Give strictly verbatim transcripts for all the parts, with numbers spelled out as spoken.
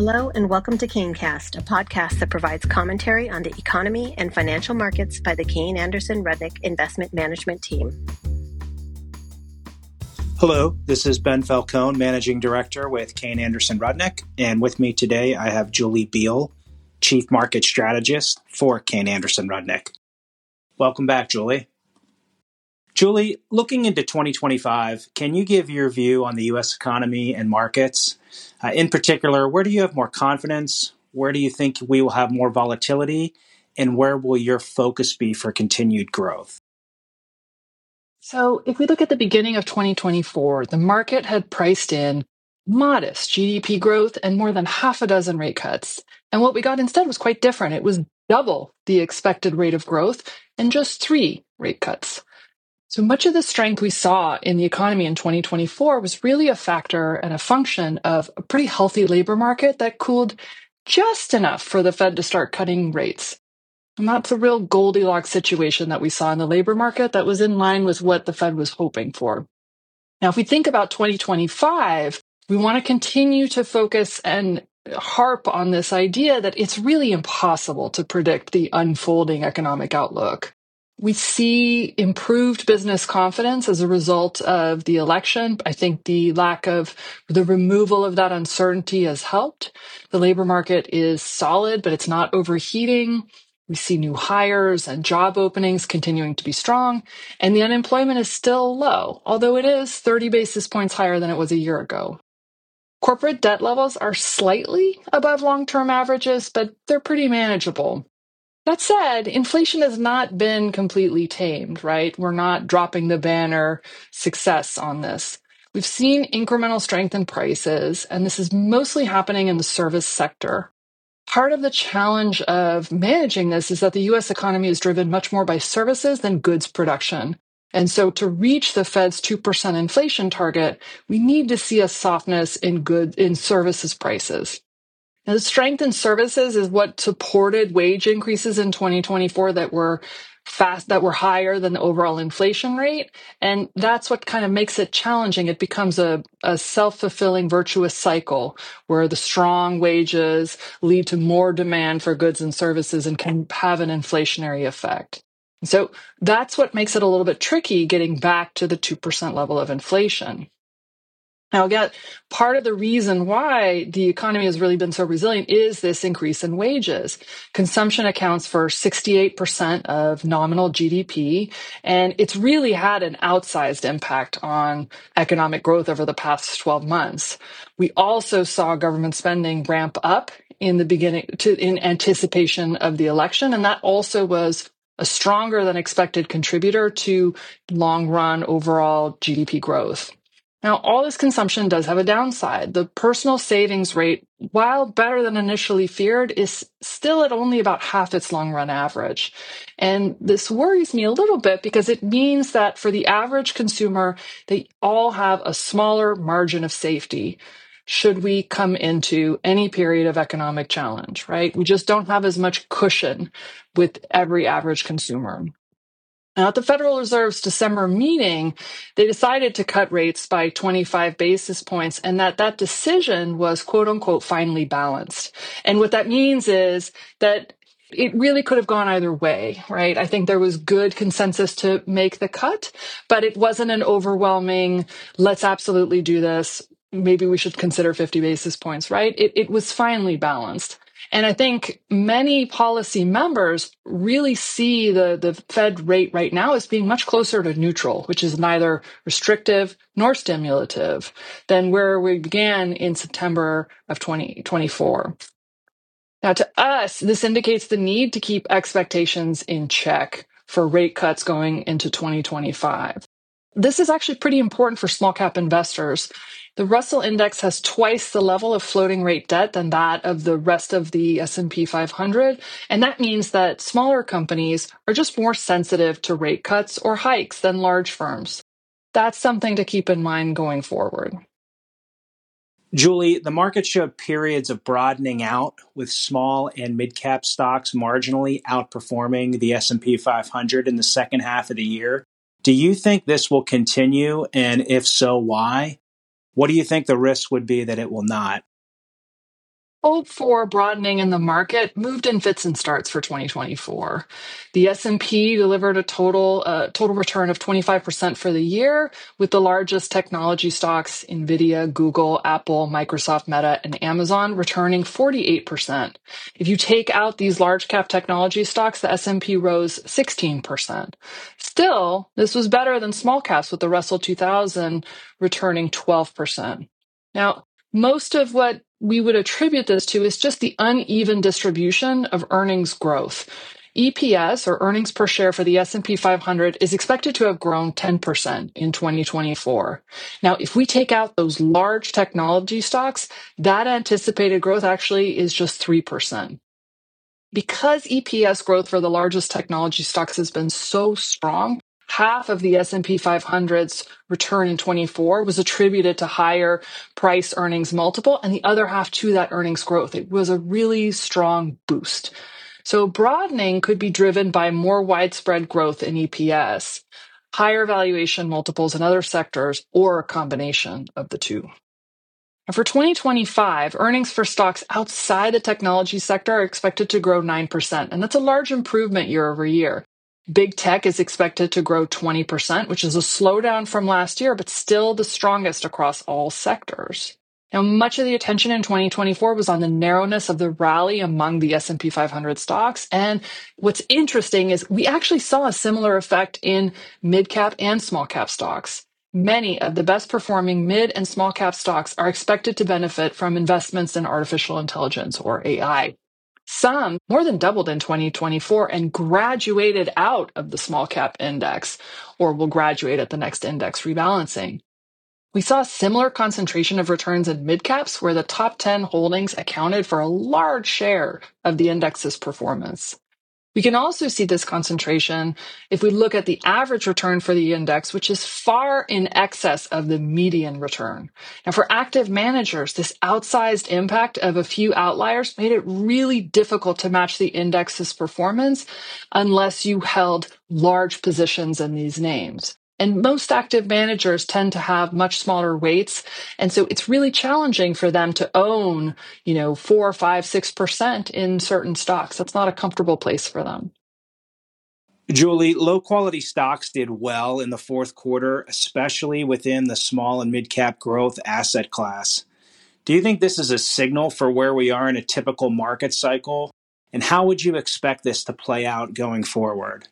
Hello and welcome to CaneCast, a podcast that provides commentary on the economy and financial markets by the Kayne Anderson Rudnick Investment Management Team. Hello, this is Ben Falcone, Managing Director with Kayne Anderson Rudnick, and with me today I have Julie Beal, Chief Market Strategist for Kayne Anderson Rudnick. Welcome back, Julie. Julie, looking into twenty twenty-five, can you give your view on the U S economy and markets? Uh, in particular, where do you have more confidence? Where do you think we will have more volatility? And where will your focus be for continued growth? So if we look at the beginning of twenty twenty-four, the market had priced in modest G D P growth and more than half a dozen rate cuts. And what we got instead was quite different. It was double the expected rate of growth and just three rate cuts. So much of the strength we saw in the economy in twenty twenty-four was really a factor and a function of a pretty healthy labor market that cooled just enough for the Fed to start cutting rates. And that's a real Goldilocks situation that we saw in the labor market that was in line with what the Fed was hoping for. Now, if we think about twenty twenty-five, we want to continue to focus and harp on this idea that it's really impossible to predict the unfolding economic outlook. We see improved business confidence as a result of the election. I think the lack of the removal of that uncertainty has helped. The labor market is solid, but it's not overheating. We see new hires and job openings continuing to be strong, and the unemployment is still low, although it is thirty basis points higher than it was a year ago. Corporate debt levels are slightly above long-term averages, but they're pretty manageable. That said, inflation has not been completely tamed, right? We're not dropping the banner success on this. We've seen incremental strength in prices, and this is mostly happening in the service sector. Part of the challenge of managing this is that the U S economy is driven much more by services than goods production. And so to reach the Fed's two percent inflation target, we need to see a softness in goods, in services prices. Now, the strength in services is what supported wage increases in twenty twenty-four that were fast, that were higher than the overall inflation rate. And that's what kind of makes it challenging. It becomes a, a self-fulfilling virtuous cycle where the strong wages lead to more demand for goods and services and can have an inflationary effect. So that's what makes it a little bit tricky getting back to the two percent level of inflation. Now, again, part of the reason why the economy has really been so resilient is this increase in wages. Consumption accounts for sixty-eight percent of nominal G D P, and it's really had an outsized impact on economic growth over the past twelve months. We also saw government spending ramp up in the beginning to, in anticipation of the election, and that also was a stronger than expected contributor to long-run overall G D P growth. Now, all this consumption does have a downside. The personal savings rate, while better than initially feared, is still at only about half its long-run average. And this worries me a little bit because it means that for the average consumer, they all have a smaller margin of safety should we come into any period of economic challenge, right? We just don't have as much cushion with every average consumer. Now, at the Federal Reserve's December meeting, they decided to cut rates by twenty-five basis points, and that that decision was, quote unquote, finely balanced. And what that means is that it really could have gone either way, right? I think there was good consensus to make the cut, but it wasn't an overwhelming, let's absolutely do this. Maybe we should consider fifty basis points, right? It, it was finely balanced. And I think many policy members really see the, the Fed rate right now as being much closer to neutral, which is neither restrictive nor stimulative than where we began in September of twenty twenty-four. Now, to us, this indicates the need to keep expectations in check for rate cuts going into twenty twenty-five. This is actually pretty important for small cap investors. The Russell Index has twice the level of floating rate debt than that of the rest of the S and P five hundred, and that means that smaller companies are just more sensitive to rate cuts or hikes than large firms. That's something to keep in mind going forward. Julie, the market showed periods of broadening out with small and mid-cap stocks marginally outperforming the S and P five hundred in the second half of the year. Do you think this will continue? And if so, why? What do you think the risk would be that it will not? Hope for broadening in the market moved in fits and starts for twenty twenty-four. The S and P delivered a total uh, total return of twenty-five percent for the year, with the largest technology stocks, Nvidia, Google, Apple, Microsoft, Meta, and Amazon, returning forty-eight percent. If you take out these large cap technology stocks, the S and P rose sixteen percent. Still, this was better than small caps, with the Russell two thousand returning twelve percent. Now, most of what we would attribute this to is just the uneven distribution of earnings growth. E P S, or earnings per share, for the S and P five hundred is expected to have grown ten percent in twenty twenty-four. Now, if we take out those large technology stocks, that anticipated growth actually is just three percent. Because E P S growth for the largest technology stocks has been so strong, half of the S and P five hundred's return in twenty-four was attributed to higher price earnings multiple, and the other half to that earnings growth. It was a really strong boost. So broadening could be driven by more widespread growth in E P S, higher valuation multiples in other sectors, or a combination of the two. For twenty twenty-five, earnings for stocks outside the technology sector are expected to grow nine percent, and that's a large improvement year over year. Big tech is expected to grow twenty percent, which is a slowdown from last year, but still the strongest across all sectors. Now, much of the attention in twenty twenty-four was on the narrowness of the rally among the S and P five hundred stocks. And what's interesting is we actually saw a similar effect in mid-cap and small-cap stocks. Many of the best performing mid and small cap stocks are expected to benefit from investments in artificial intelligence, or A I. Some more than doubled in twenty twenty-four and graduated out of the small cap index, or will graduate at the next index rebalancing. We saw a similar concentration of returns in mid caps, where the top ten holdings accounted for a large share of the index's performance. We can also see this concentration if we look at the average return for the index, which is far in excess of the median return. Now, for active managers, this outsized impact of a few outliers made it really difficult to match the index's performance unless you held large positions in these names. And most active managers tend to have much smaller weights. And so it's really challenging for them to own, you know, four, five, six percent in certain stocks. That's not a comfortable place for them. Julie, low quality stocks did well in the fourth quarter, especially within the small and mid cap growth asset class. Do you think this is a signal for where we are in a typical market cycle? And how would you expect this to play out going forward?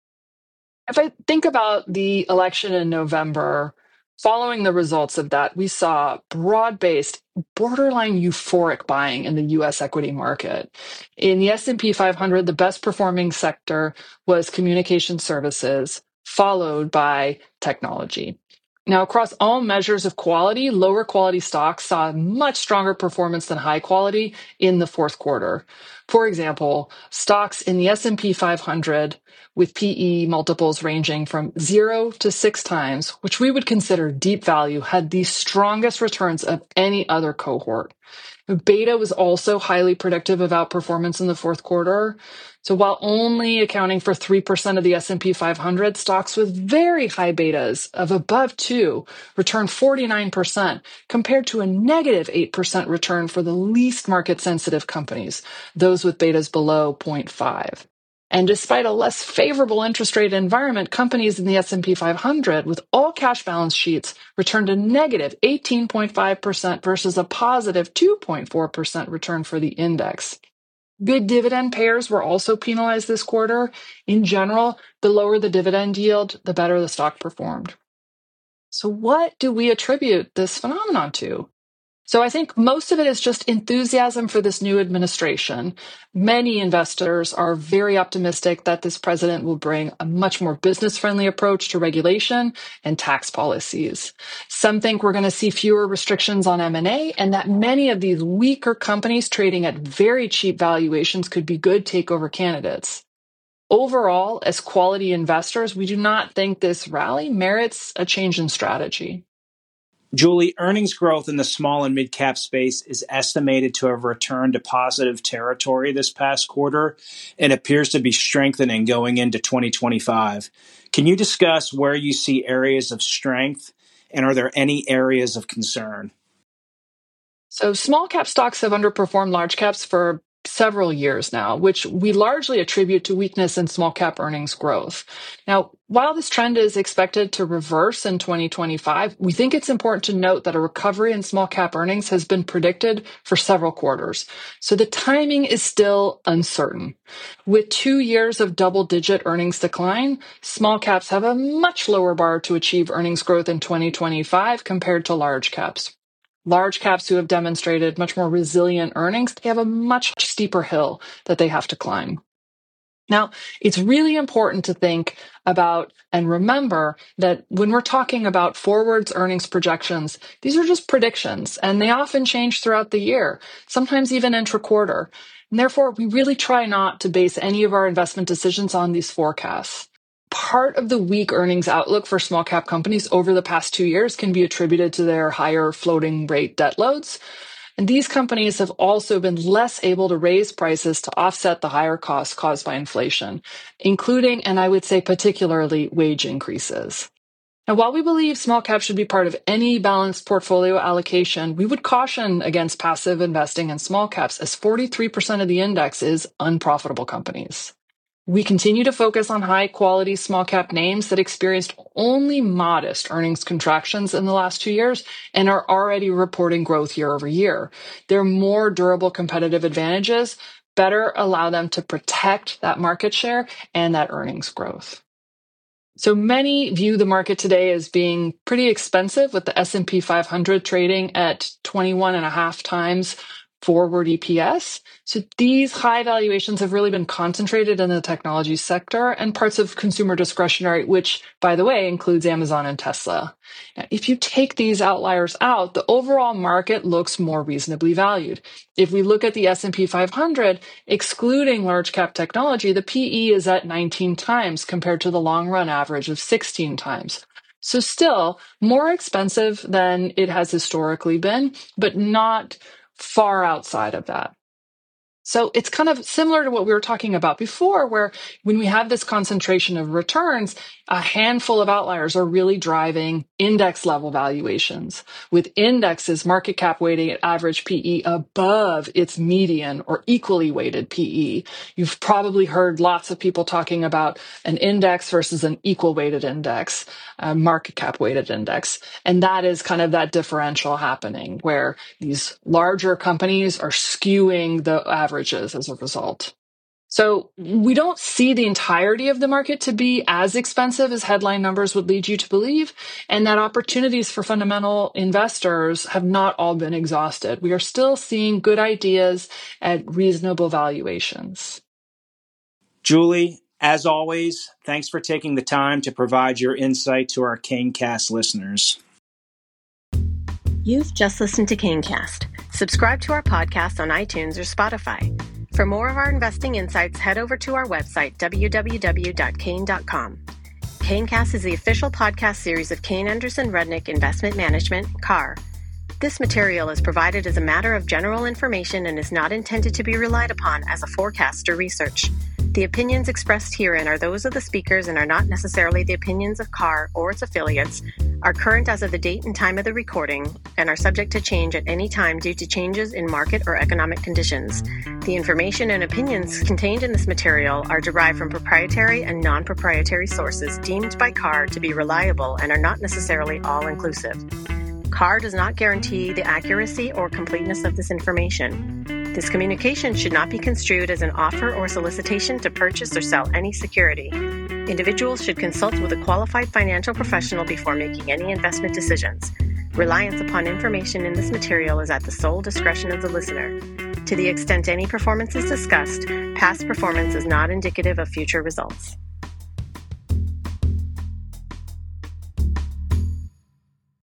If I think about the election in November, following the results of that, we saw broad-based, borderline euphoric buying in the U S equity market. In the S and P five hundred, the best performing sector was communication services, followed by technology. Now, across all measures of quality, lower quality stocks saw much stronger performance than high quality in the fourth quarter. For example, stocks in the S and P five hundred with P E multiples ranging from zero to six times, which we would consider deep value, had the strongest returns of any other cohort. Beta was also highly predictive of outperformance in the fourth quarter. So while only accounting for three percent of the S and P five hundred, stocks with very high betas of above two returned forty-nine percent, compared to a negative eight percent return for the least market-sensitive companies, those with betas below zero point five. And despite a less favorable interest rate environment, companies in the S and P five hundred with all cash balance sheets returned a negative eighteen point five percent versus a positive two point four percent return for the index. Good dividend payers were also penalized this quarter. In general, the lower the dividend yield, the better the stock performed. So what do we attribute this phenomenon to? So I think most of it is just enthusiasm for this new administration. Many investors are very optimistic that this president will bring a much more business-friendly approach to regulation and tax policies. Some think we're going to see fewer restrictions on M and A, and that many of these weaker companies trading at very cheap valuations could be good takeover candidates. Overall, as quality investors, we do not think this rally merits a change in strategy. Julie, earnings growth in the small and mid cap space is estimated to have returned to positive territory this past quarter and appears to be strengthening going into twenty twenty-five. Can you discuss where you see areas of strength, and are there any areas of concern? So small cap stocks have underperformed large caps for several years now, which we largely attribute to weakness in small cap earnings growth. Now, while this trend is expected to reverse in twenty twenty-five, we think it's important to note that a recovery in small cap earnings has been predicted for several quarters. So the timing is still uncertain. With two years of double-digit earnings decline, small caps have a much lower bar to achieve earnings growth in twenty twenty-five compared to large caps. Large caps who have demonstrated much more resilient earnings, they have a much steeper hill that they have to climb. Now, it's really important to think about and remember that when we're talking about forwards earnings projections, these are just predictions, and they often change throughout the year, sometimes even intra-quarter. And therefore, we really try not to base any of our investment decisions on these forecasts. Part of the weak earnings outlook for small cap companies over the past two years can be attributed to their higher floating rate debt loads. And these companies have also been less able to raise prices to offset the higher costs caused by inflation, including, and I would say particularly, wage increases. Now, while we believe small caps should be part of any balanced portfolio allocation, we would caution against passive investing in small caps, as forty-three percent of the index is unprofitable companies. We continue to focus on high-quality small-cap names that experienced only modest earnings contractions in the last two years and are already reporting growth year over year. Their more durable competitive advantages better allow them to protect that market share and that earnings growth. So many view the market today as being pretty expensive, with the S and P five hundred trading at twenty-one and a half times forward E P S. So these high valuations have really been concentrated in the technology sector and parts of consumer discretionary, which, by the way, includes Amazon and Tesla. Now, if you take these outliers out, the overall market looks more reasonably valued. If we look at the S and P five hundred, excluding large cap technology, the P E is at nineteen times compared to the long run average of sixteen times. So still more expensive than it has historically been, but not far outside of that. So it's kind of similar to what we were talking about before, where when we have this concentration of returns, a handful of outliers are really driving index level valuations, with indexes market cap weighting at average P E above its median or equally weighted P E. You've probably heard lots of people talking about an index versus an equal weighted index, a market cap weighted index. And that is kind of that differential happening, where these larger companies are skewing the averages as a result. So we don't see the entirety of the market to be as expensive as headline numbers would lead you to believe, and that opportunities for fundamental investors have not all been exhausted. We are still seeing good ideas at reasonable valuations. Julie, as always, thanks for taking the time to provide your insight to our CaneCast listeners. You've just listened to CaneCast. Subscribe to our podcast on iTunes or Spotify. For more of our investing insights, head over to our website, w w w dot cane dot com. CaneCast is the official podcast series of Kayne Anderson Rudnick Investment Management, C A R. This material is provided as a matter of general information and is not intended to be relied upon as a forecast or research. The opinions expressed herein are those of the speakers and are not necessarily the opinions of C A R or its affiliates, are current as of the date and time of the recording, and are subject to change at any time due to changes in market or economic conditions. The information and opinions contained in this material are derived from proprietary and non-proprietary sources deemed by C A R to be reliable and are not necessarily all-inclusive. C A R does not guarantee the accuracy or completeness of this information. This communication should not be construed as an offer or solicitation to purchase or sell any security. Individuals should consult with a qualified financial professional before making any investment decisions. Reliance upon information in this material is at the sole discretion of the listener. To the extent any performance is discussed, past performance is not indicative of future results.